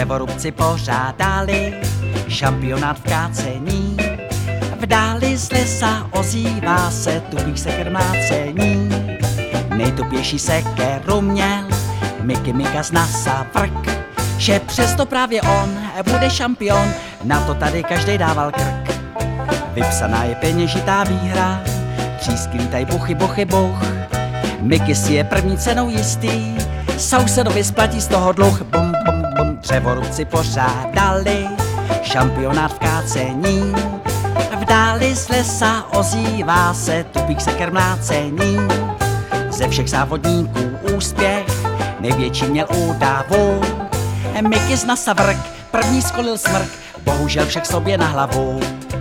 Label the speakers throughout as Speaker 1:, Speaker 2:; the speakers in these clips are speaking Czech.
Speaker 1: Dřevorubci pořádali šampionát v kácení. V dáli z lesa ozývá se tupých seker mlácení. Nejtupější sekeru měl Miky Mika z Nasa vrk, že přesto právě on bude šampion, na to tady každej dával krk. Vypsaná je peněžitá výhra, třísky lítaj buchy, buchy, buch. Miky si je první cenou jistý, sousedovi splatí z toho dluh. Bum, bum, bum, dřevorubci pořádali šampionát v kácení. V dáli z lesa ozývá se tupých seker mlácení. Ze všech závodníků úspěch největší měl údavu. Miky z Nasa vrk, první skolil smrk, bohužel však sobě na hlavu.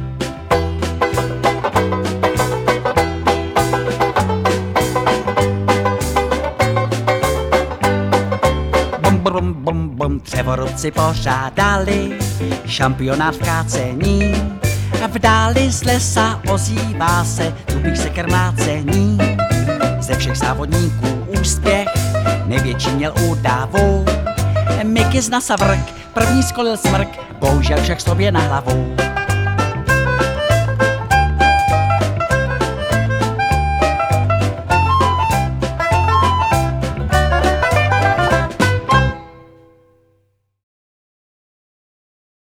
Speaker 1: Bum, bum, bum, dřevorubci pořádali šampionát v kácení. V dáli z lesa ozývá se tupých seker mlácení. Ze všech závodníků úspěch největší měl údavu. Miky z Nasa vrk, první skolil smrk, bohužel však sobě na hlavu.